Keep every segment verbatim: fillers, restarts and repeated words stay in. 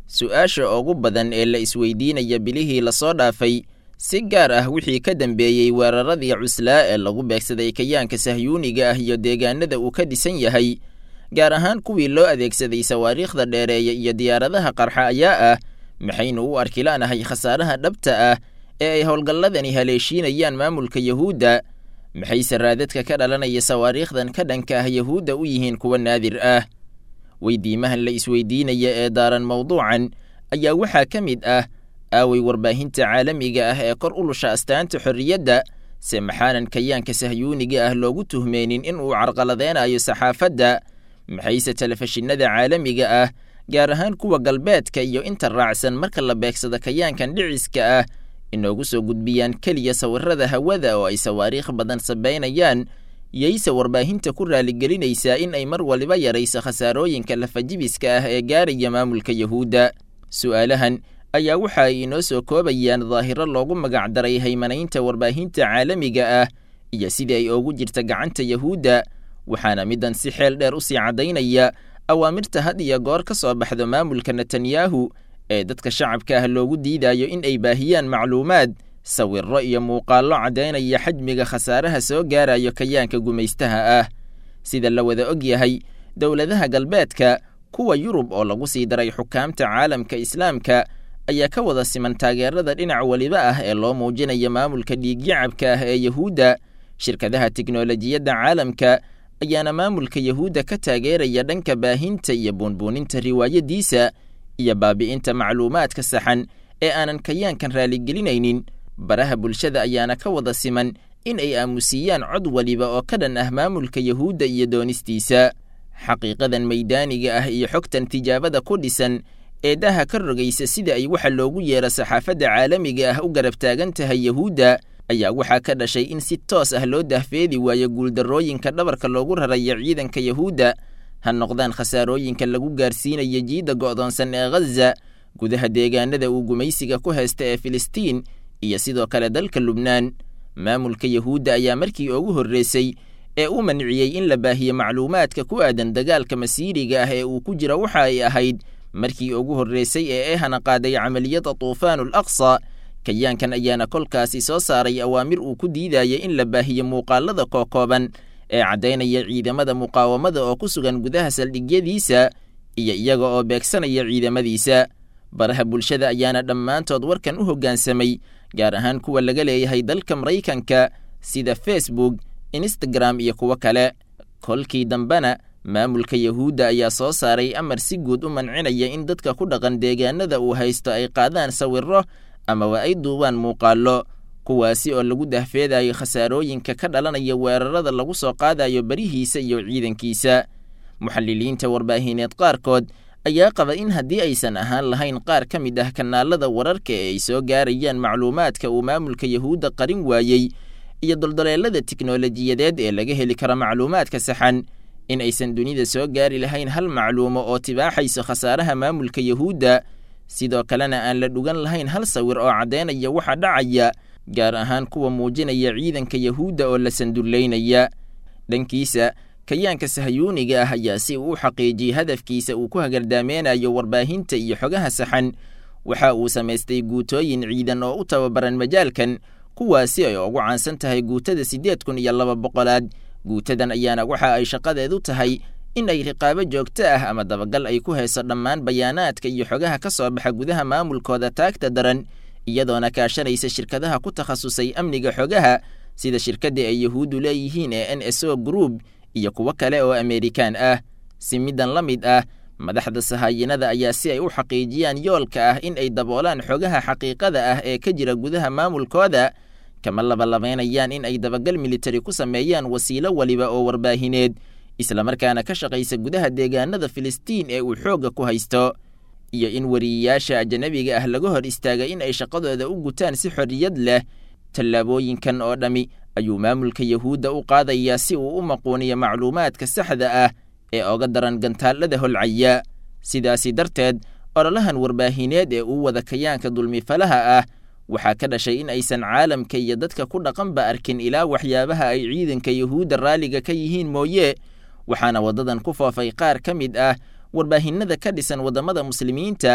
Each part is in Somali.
su'aasha ugu badan ee la isweydiinaya bilihii la soo dhaafay si gaar ah wixii ka dambeeyey weeraradii cuslaa ee lagu beegsaday kayaanka sahyuuniga ah iyo deegaanada uu ka dhisan yahay gaar ahaan kuwii loo adeegsaday sawaariikhda dheereeya iyo diyaaradaha qarxa ayaa ah maxaynu u arki la'nahay khasaaraha dhabta ah ee ay howlgalladani haleeshiinayaan maamulka yahuudda maxayse raadadka ka dhalanaya sawaariikhdan ka dhanka ah yahuudda u yihiin kuwa naadir ah weydiimahan la isweydiinaya ee daaran mawduucan ayaa waxaa ka mid ah aaway warbaahinta caalamiga ah ee kor u lusha astaanta xorriyadda se maxaanan kayaanka sahyuuniga ah loogu tuhmeynin in uu carqaladeynayo saxaafadda maxayse telefishinada caalamiga ah gaar ahaan kuwa galbeedka iyo inta raacsan marka la beegsado kayaankan dhiciska ah inoogu soo gudbiyaan keliya sawirada hawada oo ay sawaariikh badan sabaynayaan yayse warbaahinta ku raaligelinaysaa in ay mar waliba yarayso khasaarooyinka lafajibiska ah ee gaaraya maamulka yahuudda su'aalahan ayaa waxa ay inoo soo koobayaan daahiro loogu magacdaray haymanaynta warbaahinta caalamiga ah iyo sidii ay ugu jirta gacanta yahuudda waxaana middan si xeel dheer u sii caddaynaya awaamirta had iyo goor ka soo baxdo maamulka netanyahu ee dadka shacabka ah loogu diidayo in ay baahiyaan macluumaad sawirro iyo muuqaallo caddaynaya xajmiga khasaaraha soo gaarayo kayaanka gumaystaha ah sida la wada og yahay dowladaha galbeedka kuwa yurub oo lagu sii daray xukaamta caalamka islaamka ayaa ka wada siman taageerada dhinac waliba ah ee loo muujinaya maamulka dhiigyacabka ah ee yahuudda shirkadaha tiknolojiyadda caalamka ayaana maamulka yahuudda ka taageeraya dhanka baahinta iyo buunbuuninta riwaayadiisa iyo baabi'inta macluumaadka saxan ee aanan kayaankan raaligelinaynin baraha bulshada ayaana ka wada siman in ay aamusiyaan cod waliba oo ka dhan ah maamulka yahuudda iyo doonistiisa xaqiiqadan maydaaniga ah iyo xogtan tijaabada ku dhisan ee daha ka rogaysa sida ay waxa loogu yeero saxaafadda caalamiga ah u garab taagan tahay yahuudda ayaa waxaa ka dhashay in si toos ah loo dahfeedi waayo guuldarrooyinka dhabarka loogu raraya ciidanka yahuudda ha noqdaan khasaarooyinka lagu gaarsiinaya jiidda go'doonsan ee ghaza gudaha deegaanada uu gumaysiga ku haysta ee filistiin iyo sidoo kale dalka lubnaan maamulka yahuudda ayaa markii ugu horreysay ee u manciyey in la baahiyo macluumaadka ku aadan dagaalka masiiriga ah ee uu ku jira waxa ay ahayd markii ugu horreysay ee ay hana qaaday camaliyadda tuufaanul aqsa kayaankan ayaana kolkaasi soo saaray awaamir uu ku diidaya in la baahiyo muuqaalada kookooban ee caddaynaya ciidamada muqaawamada oo ku sugan gudaha saldhigyadiisa iyo iyaga oo beegsanaya ciidamadiisa baraha bulshada ayaana dhammaantood warkan u hoggaansamay gaar ahaan kuwa laga leeyahay dalka maraykanka sida facebook instagram iyo kuwo kale kolkii dambena maamulka yahuudda ayaa soo saaray amar si guud u mancinaya in dadka ku dhaqan deegaanada uu haysto ay qaadaan sawirro amaba ay duubaan muuqaallo kuwaasi oo lagu dahfeedayo khasaarooyinka ka dhalanaya weerarada lagu soo qaadayo barihiisa iyo ciidankiisa muxalliliinta warbaahineed qaarkood ayaa qaba in haddii aysan ahaan lahayn qaar ka mid ah kanaalada wararka ee ay soo gaarayaan macluumaadka uu maamulka yahuudda qarin waayey iyo doldoleelada tiknolojiyadeed ee laga heli karo macluumaadka saxan in aysan dunida soo gaari lahayn hal macluumo oo tibaaxayso khasaaraha maamulka yahuudda sidoo kalena aan la dhugan lahayn hal sawir oo caddaynaya waxa dhacaya gaar ahaan kuwa muujinaya ciidanka yahuudda oo la sandullaynaya dhankiisa kayaanka sahyuuniga ah ayaa si uu u xaqiijiyey hadafkiisa uu ku hagardaamenayo warbaahinta iyo xogaha saxan waxa uu samaystay guutooyin ciidan oo u tababaran majaalkan kuwaasi ay ugu caansan tahay guutada siddeed kun iyo laba boqolaad guutadan ayaana waxa ay shaqadeedu tahay in ay riqaabo joogto ah ama dabagal ay ku hayso dhammaan bayaanaadka iyo xogaha ka soo baxa gudaha maamulkooda taagta daran iyadoona kaashanaysa shirkadaha ku takhasusay amniga xogaha sida shirkadda ay yahuuddu leeyihiin ee n s o group iyo kuwo kale oo Amerikaan ah si midan la mid ah madaxda sahaayinada ayaa si ay u xaqiijiyaan yoolka ah in ay daboolaan xogaha xaqiiqada ah ee ka jira gudaha maamulkooda kama labalabeynayaan in ay dabagal military ku sameeyaan wasiilo waliba oo warbaahineed isla markaana ka shaqaysa gudaha deegaanada Filistiin ee uu xooga ku haysto iyo in wariyaasha ajnabiga ah laga hor istaagay in ay shaqadooda u gutaan si xorriyad leh tallaabooyinkan oo dhami ayuu maamulka yahuudda u qaadayaa si uu u maquuniyo macluumaadka saxda ah ee oga daran gantaalada holcaya sidaasi darteed ololahan warbaahineed ee uu wada kayaanka dulmifalaha ah waxaa ka dhashay in aysan caalamka iyo dadka ku dhaqanba arkin ilaa waxyaabaha ay ciidanka yahuudda raaliga ka yihiin mooye waxaana wadadan ku foofay qaar ka mid ah warbaahinada ka dhisan wadamada muslimiinta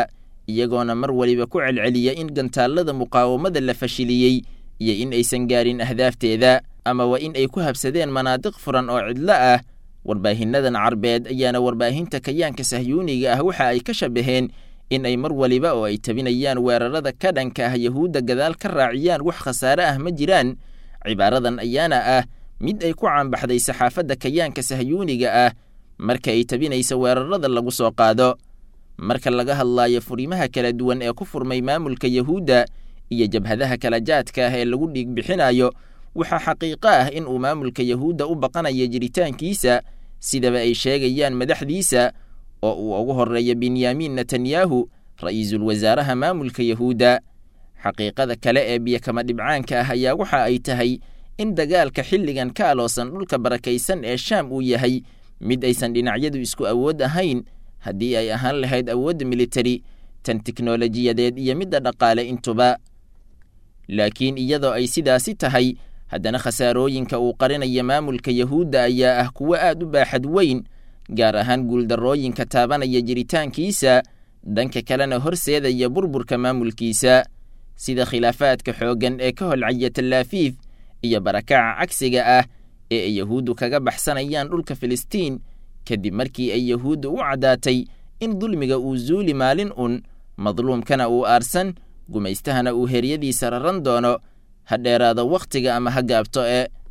iyagoona mar waliba ku celceliya in gantaallada muqaawamada la fashiliyey iyo in aysan gaarin ahdaafteeda ama waa in ay ku habsadeen manaadiq furan oo cidlo ah. warbaahinnadan carbeed ayaana warbaahinta kayaanka sahyuuniga ah waxa ay ka shabaheen in ay mar waliba oo ay tabinayaan weerarada ka dhanka ah yahuudda gadaal ka raaciyaan wax khasaare ah ma jiraan. cibaaradan ayaana ah mid ay ku caanbaxday saxaafadda kayaanka sahyuuniga ah marka ay tabinaysa weerarada lagu soo qaado. marka laga hadlaayo furimaha kala duwan ee ku furmay maamulka yahuudda iyo jabhadaha kala jaadka ah ee lagu dhiig bixinayo, waxaa xaqiiqo ah in uu maamulka yahuudda u baqanayo jiritaankiisa sidaba ay sheegayaan madaxdiisa oo uu ugu horreeya benyamin netanyahu ra'iisul wasaaraha maamulka yahuudda. xaqiiqada kale ee biyakama dhibcaanka ah ayaa waxa ay tahay in dagaalka xilligan ka aloosan dhulka barakaysan ee shaam uu yahay mid aysan dhinacyadu isku awood ahayn, haddii ay ahaan lahayd awoodda militari, tan tiknolojiyadeed iyo midda dhaqaale intuba. laakiin iyadoo ay sidaasi tahay, haddana khasaarooyinka uu qarinaya maamulka yahuudda ayaa ah kuwo aad u baaxad weyn, gaar ahaan guuldarrooyinka taabanaya jiritaankiisa, dhanka kalena horseedaya burburka maamulkiisa, sida khilaafaadka xooggan ee ka holcaya talaafiif iyo barakaca cagsiga ah ee ay yahuuddu kaga baxsanayaan dhulka filistiin kadib markii ay yahuuddu u caddaatay in dulmiga uu zuuli maalin un, madluumkana uu aarsan, gumaystahana uu heryadiisa raran doono, ha dheeraado wakhtiga ama ha gaabto e